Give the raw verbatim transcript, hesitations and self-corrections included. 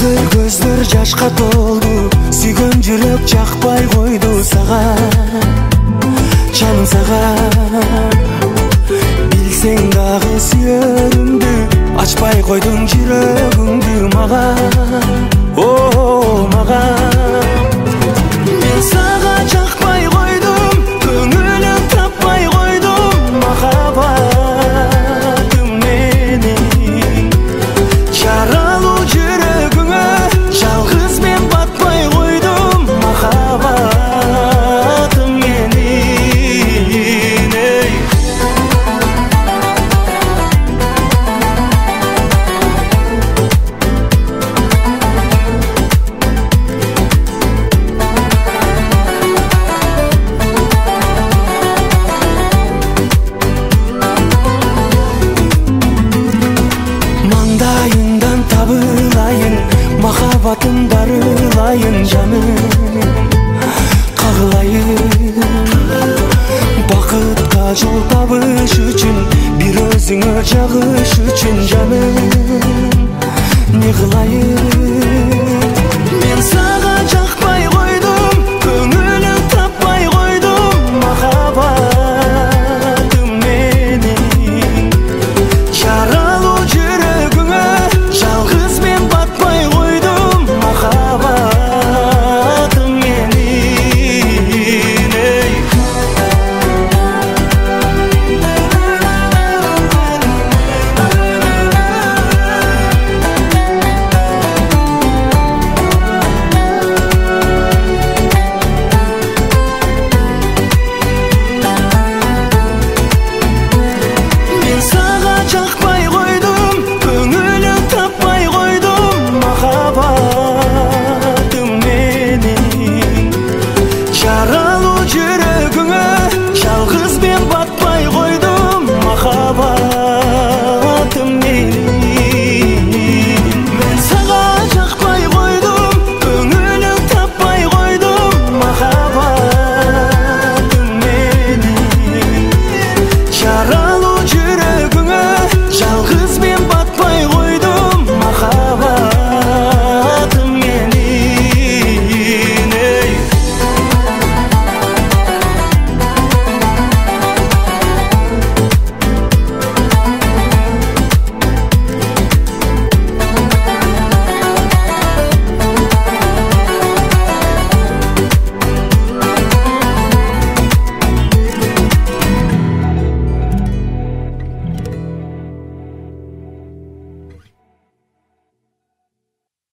Көздөр көздөр жашка толду, сүйгөн жүрөк жакпай койду сага, жаным сага. Билсең дагы сүйөрүмдү, ачпай койдуң жүрөгүңдү мага, о мага. Мен сага жакпай койдум, көңүлүм таппай койдум, махаббатым менин. Жаралуу жүрөгүңө жалгыз мен батпай койдум, махаббатым менин. Эй. Маңдайыңдан табылайын, махаббатым дарылайын жаным, кагылайын. Бакытка жол табыш үчүн, бир өзүңө жагыш үчүн жаным, не кылайын.